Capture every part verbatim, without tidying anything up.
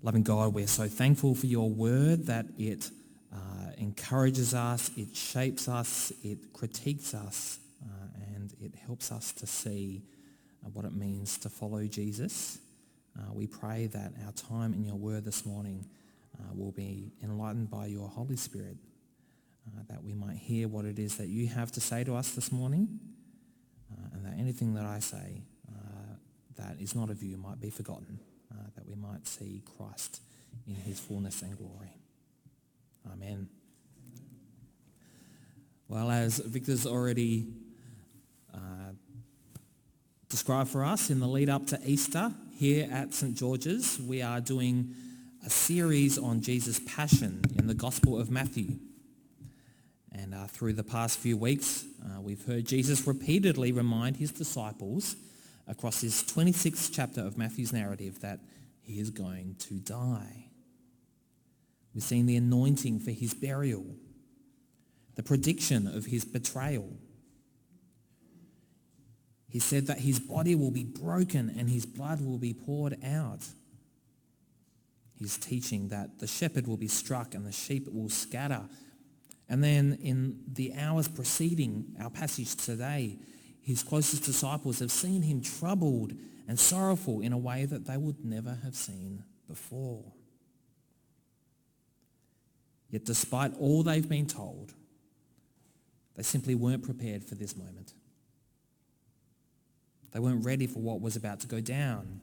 Loving God, we're so thankful for your word, that it uh, encourages us, it shapes us, it critiques us, uh, and it helps us to see uh, what it means to follow Jesus. Uh, we pray that our time in your word this morning uh, will be enlightened by your Holy Spirit, uh, that we might hear what it is that you have to say to us this morning, uh, and that anything that I say uh, that is not of you might be forgotten. Uh, that we might see Christ in his fullness and glory. Amen. Well, as Victor's already uh, described for us in the lead up to Easter, here at St George's, we are doing a series on Jesus' passion in the Gospel of Matthew. And uh, through the past few weeks, uh, we've heard Jesus repeatedly remind his disciples across this twenty-sixth chapter of Matthew's narrative that he is going to die. We've seen the anointing for his burial, the prediction of his betrayal. He said that his body will be broken and his blood will be poured out. He's teaching that the shepherd will be struck and the sheep will scatter. And then in the hours preceding our passage today, his closest disciples have seen him troubled and sorrowful in a way that they would never have seen before. Yet despite all they've been told, they simply weren't prepared for this moment. They weren't ready for what was about to go down.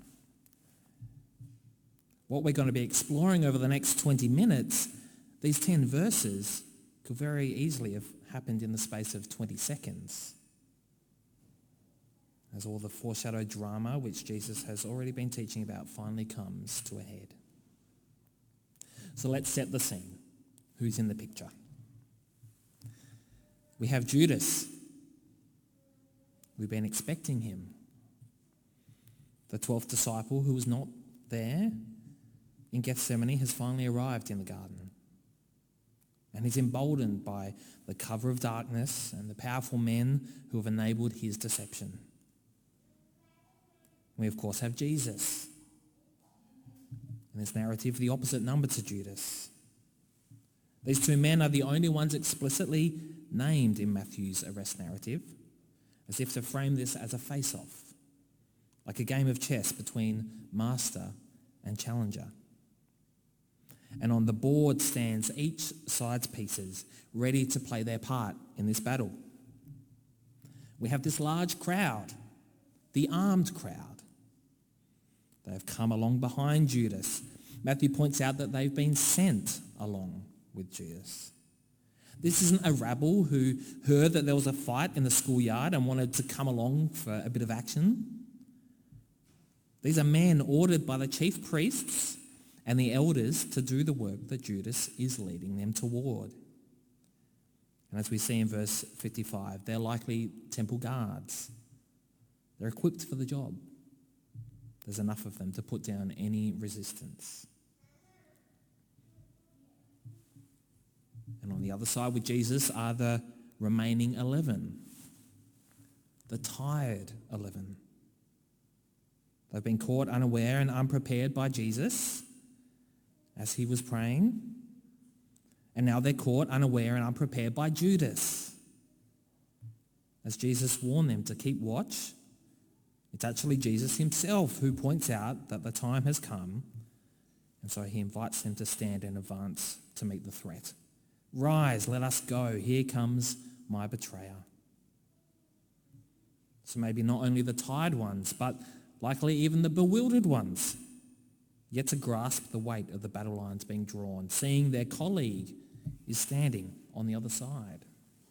What we're going to be exploring over the next twenty minutes, these ten verses, could very easily have happened in the space of twenty seconds. As all the foreshadowed drama which Jesus has already been teaching about finally comes to a head. So let's set the scene. Who's in the picture? We have Judas. We've been expecting him. The twelfth disciple who was not there in Gethsemane has finally arrived in the garden. And he's emboldened by the cover of darkness and the powerful men who have enabled his deception. We, of course, have Jesus. In this narrative, the opposite number to Judas. These two men are the only ones explicitly named in Matthew's arrest narrative, as if to frame this as a face-off, like a game of chess between master and challenger. And on the board stands each side's pieces, ready to play their part in this battle. We have this large crowd, the armed crowd. They have come along behind Judas. Matthew points out that they've been sent along with Judas. This isn't a rabble who heard that there was a fight in the schoolyard and wanted to come along for a bit of action. These are men ordered by the chief priests and the elders to do the work that Judas is leading them toward. And as we see in verse fifty-five, they're likely temple guards. They're equipped for the job. There's enough of them to put down any resistance. And on the other side with Jesus are the remaining eleven, the tired eleven. They've been caught unaware and unprepared by Jesus as he was praying. And now they're caught unaware and unprepared by Judas as Jesus warned them to keep watch. It's actually Jesus himself who points out that the time has come, and so he invites them to stand in advance to meet the threat. Rise, let us go. Here comes my betrayer. So maybe not only the tired ones, but likely even the bewildered ones, yet to grasp the weight of the battle lines being drawn, seeing their colleague is standing on the other side.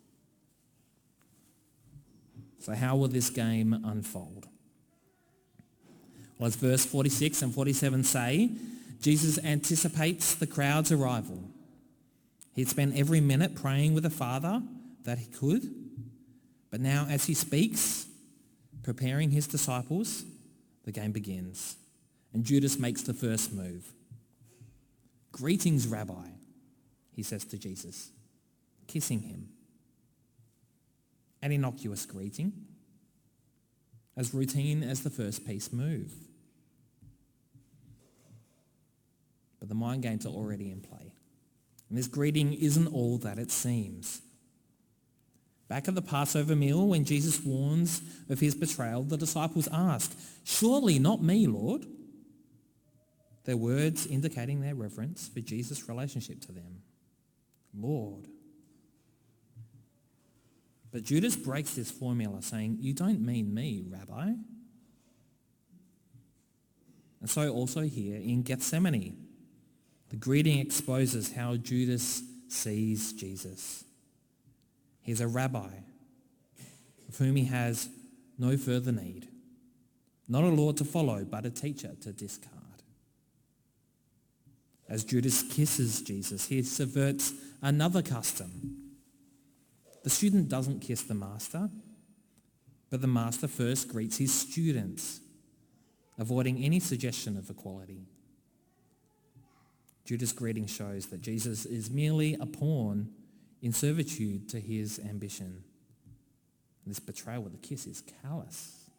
So how will this game unfold? Well, as verse forty-six and forty-seven say, Jesus anticipates the crowd's arrival. He'd spent every minute praying with the Father that he could, but now as he speaks, preparing his disciples, the game begins. And Judas makes the first move. Greetings, Rabbi, he says to Jesus, kissing him. An innocuous greeting, as routine as the first peace move. but the mind games are already in play. And this greeting isn't all that it seems. Back at the Passover meal, when Jesus warns of his betrayal, the disciples ask, "Surely not me, Lord?" Their words indicating their reverence for Jesus' relationship to them. Lord. But Judas breaks this formula, saying, "You don't mean me, Rabbi." And so also here in Gethsemane, the greeting exposes how Judas sees Jesus. He's a rabbi of whom he has no further need, not a Lord to follow, but a teacher to discard. As Judas kisses Jesus, he subverts another custom. The student doesn't kiss the master, but the master first greets his students, avoiding any suggestion of equality. Judas' greeting shows that Jesus is merely a pawn in servitude to his ambition. And this betrayal with a kiss is callous.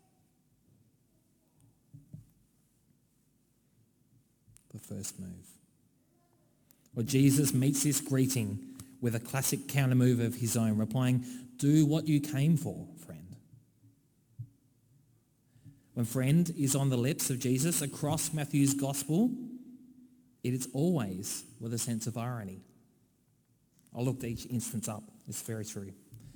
The first move. Well, Jesus meets this greeting with a classic countermove of his own, replying, "Do what you came for, friend." When friend is on the lips of Jesus across Matthew's gospel, it is always with a sense of irony. I looked each instance up. It's very true.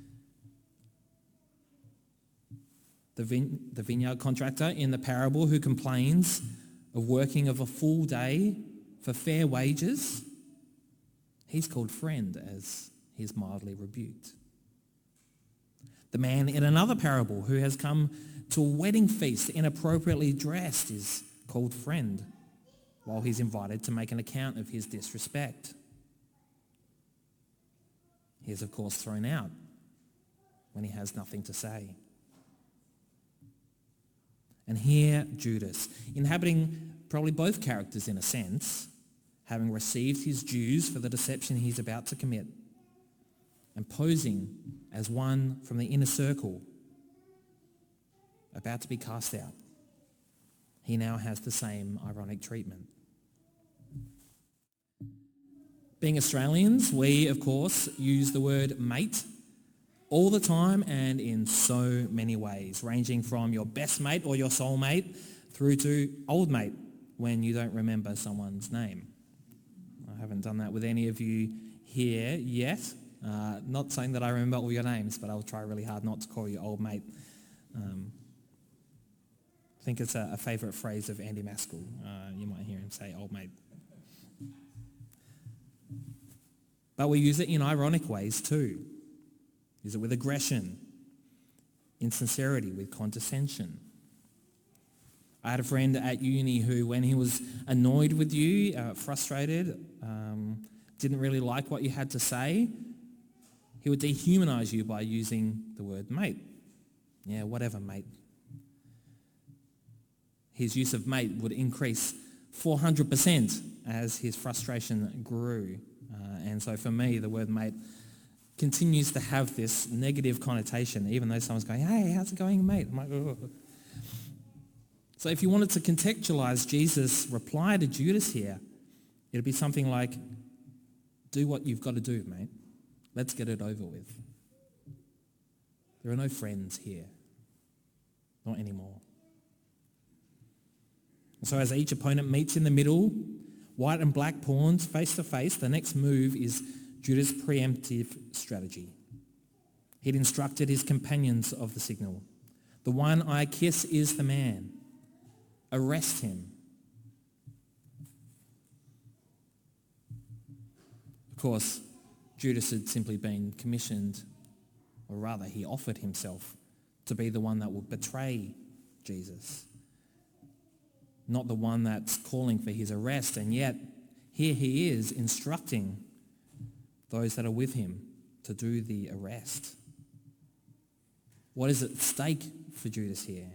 The, vine- the vineyard contractor in the parable who complains of working of a full day for fair wages, he's called friend as he's mildly rebuked. The man in another parable who has come to a wedding feast inappropriately dressed is called friend, while he's invited to make an account of his disrespect. He is, of course, thrown out when he has nothing to say. And here, Judas, inhabiting probably both characters in a sense, having received his dues for the deception he's about to commit, and posing as one from the inner circle about to be cast out, he now has the same ironic treatment. Being Australians, we, of course, use the word mate all the time and in so many ways, ranging from your best mate or your soulmate through to old mate when you don't remember someone's name. I haven't done that with any of you here yet. Uh, not saying that I remember all your names, but I'll try really hard not to call you old mate. Um, I think it's a, a favourite phrase of Andy Maskell. Uh, you might hear him say old mate. But we use it in ironic ways too. Use it with aggression, insincerity, with condescension. I had a friend at uni who, when he was annoyed with you, uh, frustrated, um, didn't really like what you had to say, he would dehumanise you by using the word mate. Yeah, whatever, mate. His use of mate would increase four hundred percent as his frustration grew. Uh, and so for me, the word mate continues to have this negative connotation, even though someone's going, "Hey, how's it going, mate?" I'm like, "Oh." So if you wanted to contextualize Jesus' reply to Judas here, it'd be something like, "Do what you've got to do, mate. Let's get it over with. There are no friends here. Not anymore." So as each opponent meets in the middle, white and black pawns face to face, the next move is Judas' preemptive strategy. He'd instructed his companions of the signal. "The one I kiss is the man. Arrest him." Of course, Judas had simply been commissioned, or rather he offered himself to be the one that would betray Jesus, not the one that's calling for his arrest. And yet, here he is instructing those that are with him to do the arrest. What is at stake for Judas here?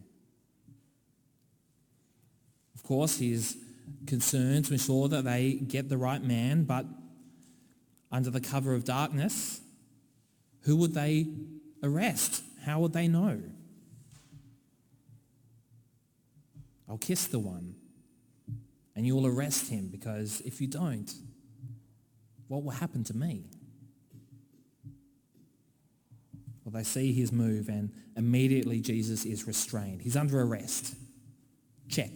Of course, he is concerned to ensure that they get the right man, but under the cover of darkness, who would they arrest? How would they know? I'll kiss the one, and you will arrest him, because if you don't, what will happen to me? Well, they see his move, and immediately Jesus is restrained. He's under arrest. Check.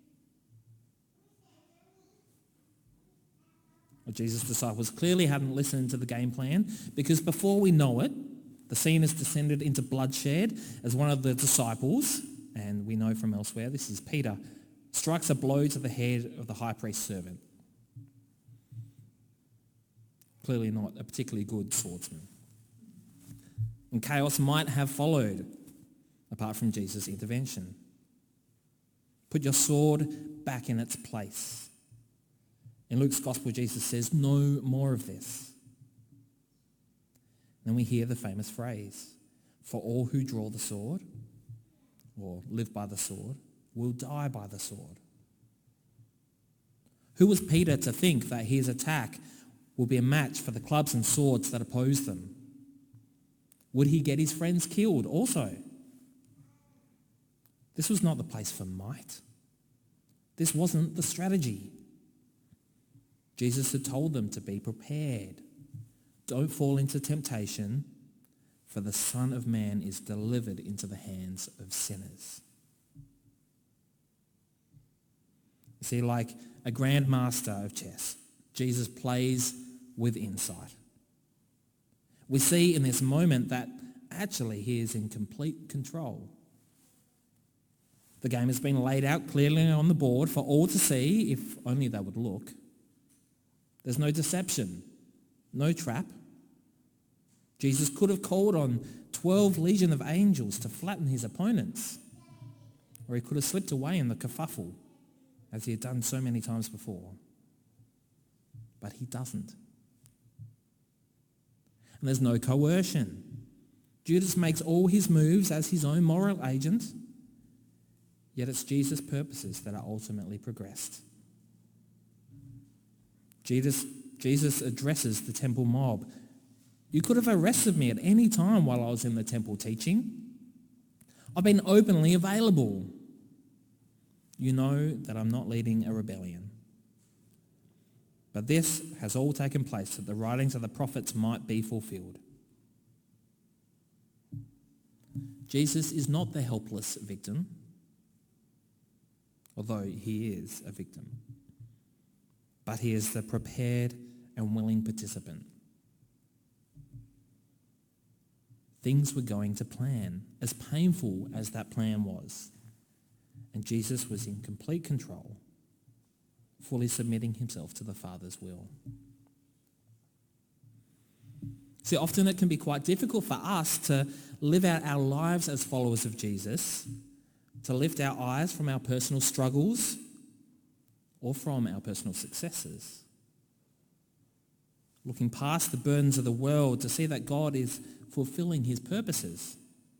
Well, Jesus' disciples clearly hadn't listened to the game plan, because before we know it, the scene has descended into bloodshed as one of the disciples, and we know from elsewhere, this is Peter, strikes a blow to the head of the high priest's servant. Clearly not a particularly good swordsman. And chaos might have followed, apart from Jesus' intervention. Put your sword back in its place. In Luke's Gospel, Jesus says, no more of this. Then we hear the famous phrase, for all who draw the sword, or live by the sword, will die by the sword. Who was Peter to think that his attack will be a match for the clubs and swords that oppose them? Would he get his friends killed also? This was not the place for might. This wasn't the strategy. Jesus had told them to be prepared. Don't fall into temptation, for the Son of Man is delivered into the hands of sinners. You see, like a grandmaster of chess, Jesus plays with insight. We see in this moment that actually he is in complete control. The game has been laid out clearly on the board for all to see, if only they would look. There's no deception, no trap. Jesus could have called on twelve legion of angels to flatten his opponents, or he could have slipped away in the kerfuffle, as he had done so many times before. But he doesn't. And there's no coercion. Judas makes all his moves as his own moral agent, yet it's Jesus' purposes that are ultimately progressed. Jesus, Jesus addresses the temple mob. You could have arrested me at any time while I was in the temple teaching. I've been openly available. You know that I'm not leading a rebellion. But this has all taken place that the writings of the prophets might be fulfilled. Jesus is not the helpless victim, although he is a victim, but he is the prepared and willing participant. Things were going to plan, as painful as that plan was, and Jesus was in complete control, fully submitting himself to the Father's will. See, often it can be quite difficult for us to live out our lives as followers of Jesus, to lift our eyes from our personal struggles or from our personal successes, looking past the burdens of the world to see that God is fulfilling his purposes.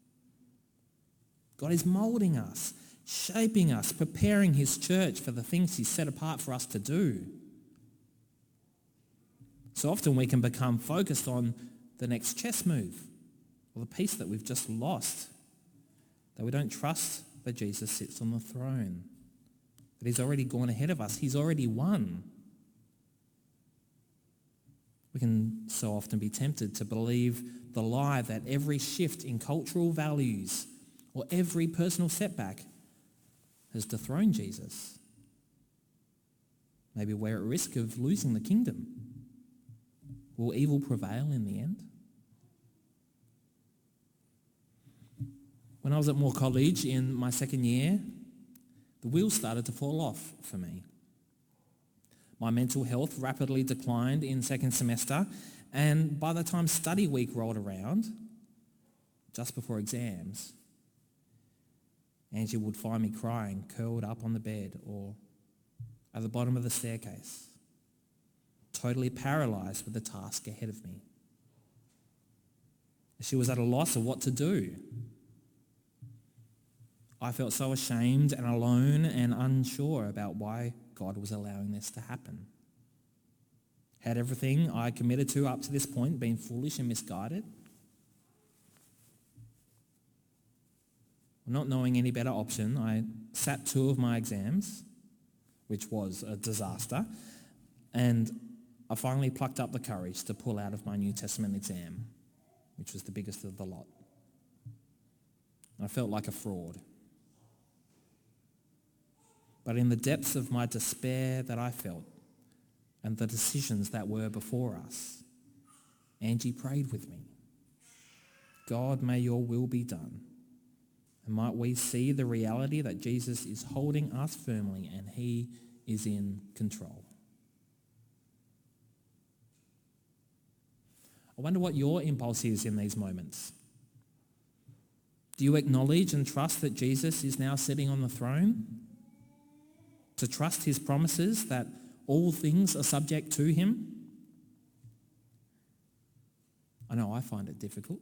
God is molding us, shaping us, preparing his church for the things he's set apart for us to do. So often we can become focused on the next chess move or the piece that we've just lost, that we don't trust that Jesus sits on the throne, that he's already gone ahead of us, he's already won. We can so often be tempted to believe the lie that every shift in cultural values or every personal setback has dethroned Jesus. Maybe we're at risk of losing the kingdom. Will evil prevail in the end? When I was at Moore College in my second year, the wheels started to fall off for me. My mental health rapidly declined in second semester, and by the time study week rolled around, just before exams, Angie would find me crying, curled up on the bed or at the bottom of the staircase, totally paralysed with the task ahead of me. She was at a loss of what to do. I felt so ashamed and alone and unsure about why God was allowing this to happen. Had everything I committed to up to this point been foolish and misguided? Not knowing any better option, I sat two of my exams, which was a disaster. And I finally plucked up the courage to pull out of my New Testament exam, which was the biggest of the lot. And I felt like a fraud. But in the depths of my despair that I felt and the decisions that were before us, Angie prayed with me. God, may your will be done. And might we see the reality that Jesus is holding us firmly and he is in control. I wonder what your impulse is in these moments. Do you acknowledge and trust that Jesus is now sitting on the throne? To trust his promises that all things are subject to him? I know I find it difficult.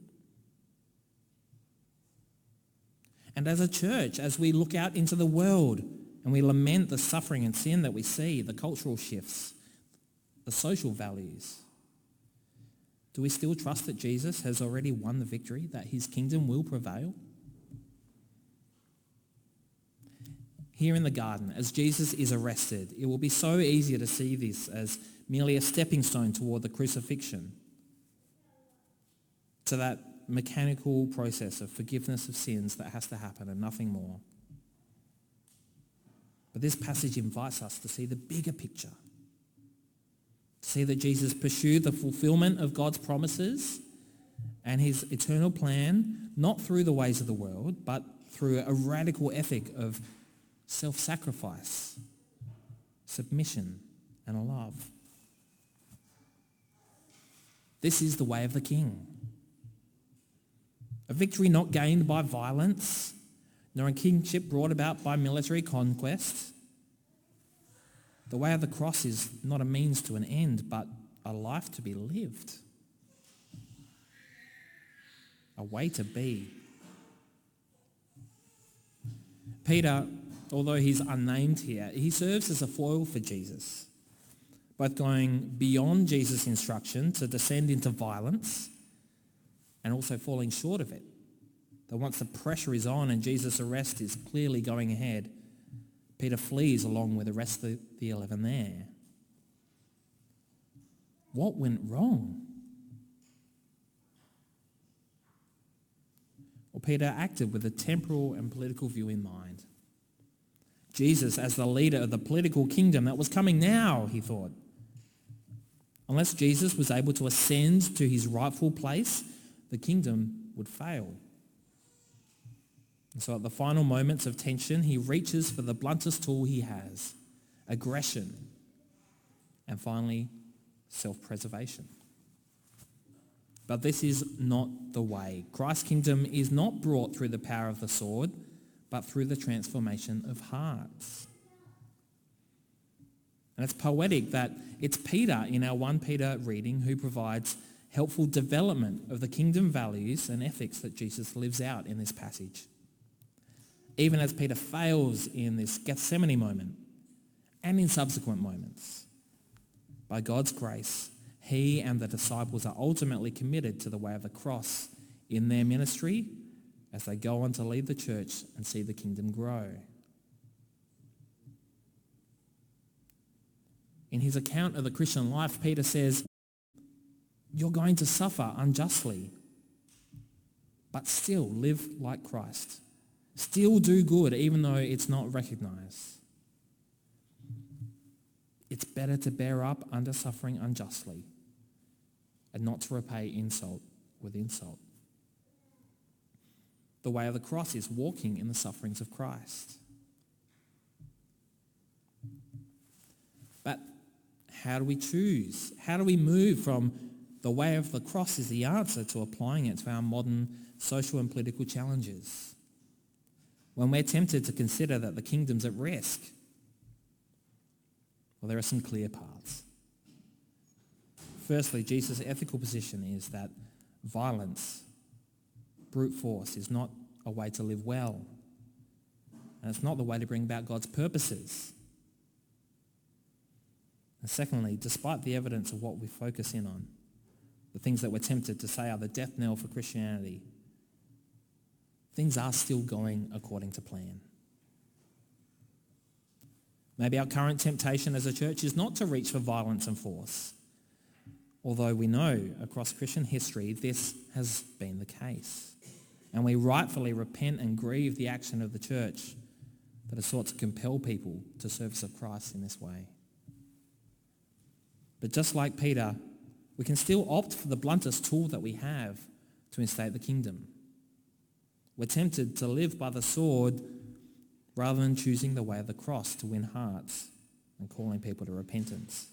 And as a church, as we look out into the world and we lament the suffering and sin that we see, the cultural shifts, the social values, do we still trust that Jesus has already won the victory, that his kingdom will prevail? Here in the garden, as Jesus is arrested, it will be so easy to see this as merely a stepping stone toward the crucifixion, to that mechanical process of forgiveness of sins that has to happen and nothing more. But this passage invites us to see the bigger picture, to see that Jesus pursued the fulfillment of God's promises and his eternal plan, not through the ways of the world, but through a radical ethic of self-sacrifice, submission, and a love. This is the way of the King. A victory not gained by violence, nor a kingship brought about by military conquest. The way of the cross is not a means to an end, but a life to be lived. A way to be. Peter, although he's unnamed here, he serves as a foil for Jesus, both going beyond Jesus' instruction to descend into violence and also falling short of it. That once the pressure is on and Jesus' arrest is clearly going ahead, Peter flees along with the rest of the eleven there. What went wrong? Well, Peter acted with a temporal and political view in mind. Jesus as the leader of the political kingdom that was coming now, he thought. Unless Jesus was able to ascend to his rightful place, the kingdom would fail. And so at the final moments of tension, he reaches for the bluntest tool he has, aggression, and finally, self-preservation. But this is not the way. Christ's kingdom is not brought through the power of the sword, but through the transformation of hearts. And it's poetic that it's Peter in our First Peter reading who provides helpful development of the kingdom values and ethics that Jesus lives out in this passage. Even as Peter fails in this Gethsemane moment and in subsequent moments, by God's grace, he and the disciples are ultimately committed to the way of the cross in their ministry as they go on to lead the church and see the kingdom grow. In his account of the Christian life, Peter says, you're going to suffer unjustly, but still live like Christ. Still do good even though it's not recognized. It's better to bear up under suffering unjustly and not to repay insult with insult. The way of the cross is walking in the sufferings of Christ. But how do we choose? How do we move from the way of the cross is the answer to applying it to our modern social and political challenges? When we're tempted to consider that the kingdom's at risk, well, there are some clear paths. Firstly, Jesus' ethical position is that violence, brute force, is not a way to live well. And it's not the way to bring about God's purposes. And secondly, despite the evidence of what we focus in on, the things that we're tempted to say are the death knell for Christianity, things are still going according to plan. Maybe our current temptation as a church is not to reach for violence and force, although we know across Christian history this has been the case. And we rightfully repent and grieve the action of the church that has sought to compel people to service of Christ in this way. But just like Peter, we can still opt for the bluntest tool that we have to instate the kingdom. We're tempted to live by the sword rather than choosing the way of the cross to win hearts and calling people to repentance.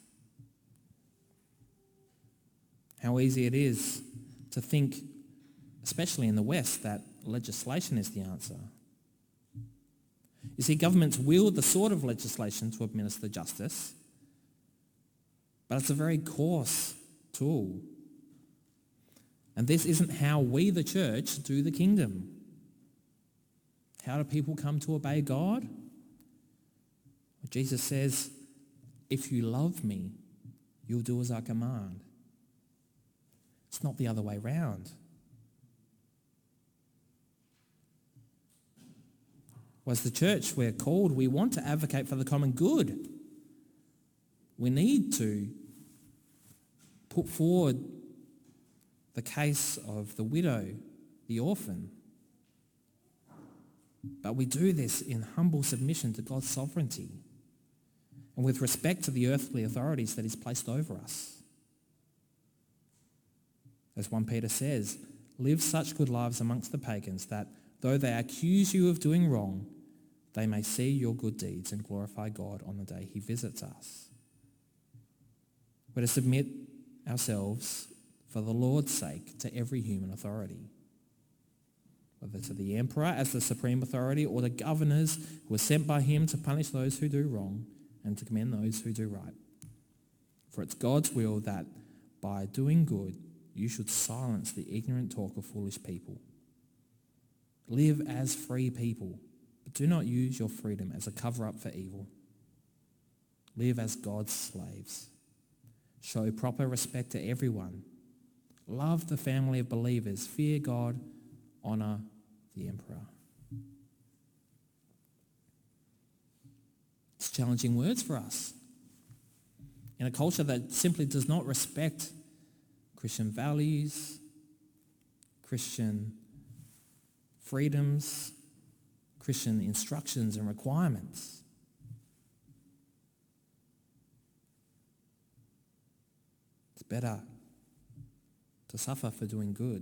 How easy it is to think, especially in the West, that legislation is the answer. You see, governments wield the sword of legislation to administer justice, but it's a very coarse tool. And this isn't how we, the church, do the kingdom. How do people come to obey God? Well, Jesus says, if you love me, you'll do as I command. It's not the other way round. Well, as the church, we're called, we want to advocate for the common good. We need to put forward the case of the widow, the orphan. But we do this in humble submission to God's sovereignty and with respect to the earthly authorities that he's placed over us. As First Peter says, live such good lives amongst the pagans that though they accuse you of doing wrong, they may see your good deeds and glorify God on the day he visits us. We're to submit ourselves for the Lord's sake to every human authority, whether to the emperor as the supreme authority or the governors who are sent by him to punish those who do wrong and to commend those who do right. For it's God's will that by doing good you should silence the ignorant talk of foolish people. Live as free people, but do not use your freedom as a cover-up for evil. Live as God's slaves. Show proper respect to everyone. Love the family of believers. Fear God. Honour the emperor. It's challenging words for us. In a culture that simply does not respect Christian values, Christian freedoms, Christian instructions and requirements. It's better to suffer for doing good.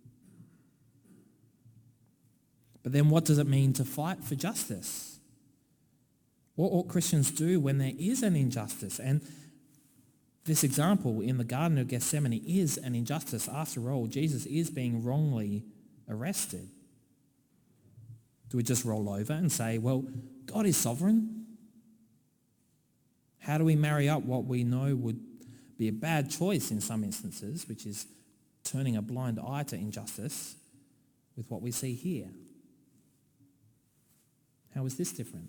But then what does it mean to fight for justice? What ought Christians do when there is an injustice? And this example in the Garden of Gethsemane is an injustice. After all, Jesus is being wrongly arrested. Do we just roll over and say, well, God is sovereign? How do we marry up what we know would be a bad choice in some instances, which is turning a blind eye to injustice, with what we see here? How is this different?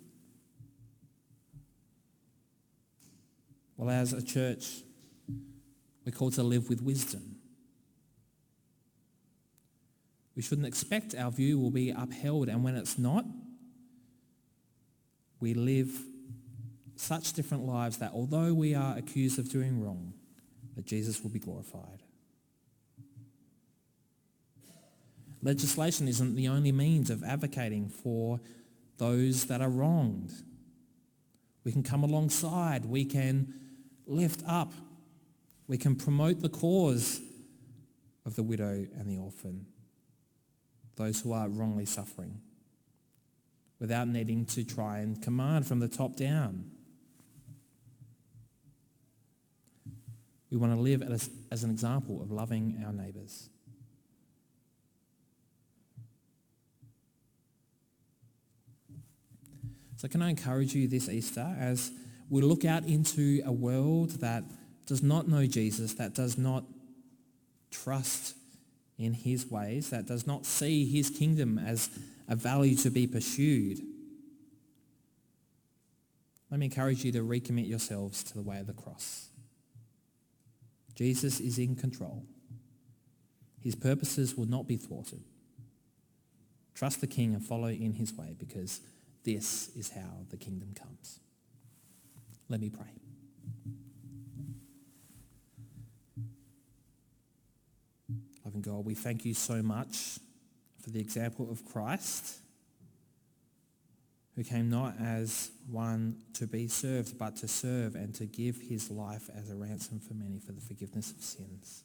Well, as a church, we're called to live with wisdom. We shouldn't expect our view will be upheld, and when it's not, we live such different lives that although we are accused of doing wrong, that Jesus will be glorified. Legislation isn't the only means of advocating for those that are wronged. We can come alongside, we can lift up, we can promote the cause of the widow and the orphan, those who are wrongly suffering, without needing to try and command from the top down. We want to live as, as an example of loving our neighbours. So can I encourage you this Easter as we look out into a world that does not know Jesus, that does not trust in his ways, that does not see his kingdom as a value to be pursued. Let me encourage you to recommit yourselves to the way of the cross. Jesus is in control. His purposes will not be thwarted. Trust the King and follow in his way, because this is how the kingdom comes. Let me pray. Loving God, we thank you so much for the example of Christ, who came not as one to be served, but to serve and to give his life as a ransom for many for the forgiveness of sins.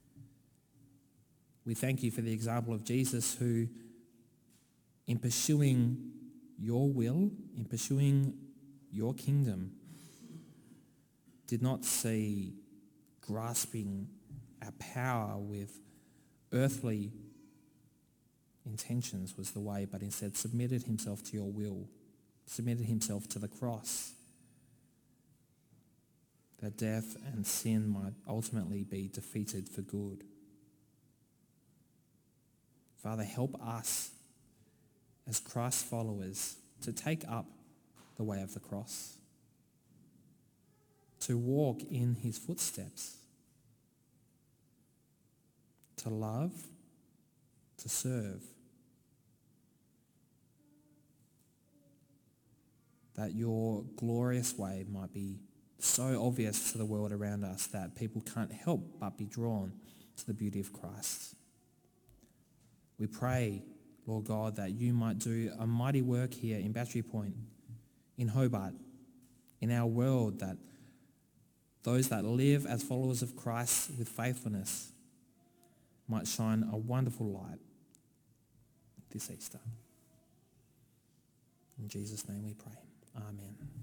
We thank you for the example of Jesus, who, in pursuing your will, in pursuing your kingdom, did not see grasping our power with earthly intentions was the way, but instead submitted himself to your will, submitted himself to the cross, that death and sin might ultimately be defeated for good. Father, help us as Christ followers to take up the way of the cross, to walk in his footsteps, to love, to serve, that your glorious way might be so obvious to the world around us that people can't help but be drawn to the beauty of Christ. We pray, Lord God, that you might do a mighty work here in Battery Point, in Hobart, in our world, that those that live as followers of Christ with faithfulness might shine a wonderful light this Easter. In Jesus' name we pray. Amen.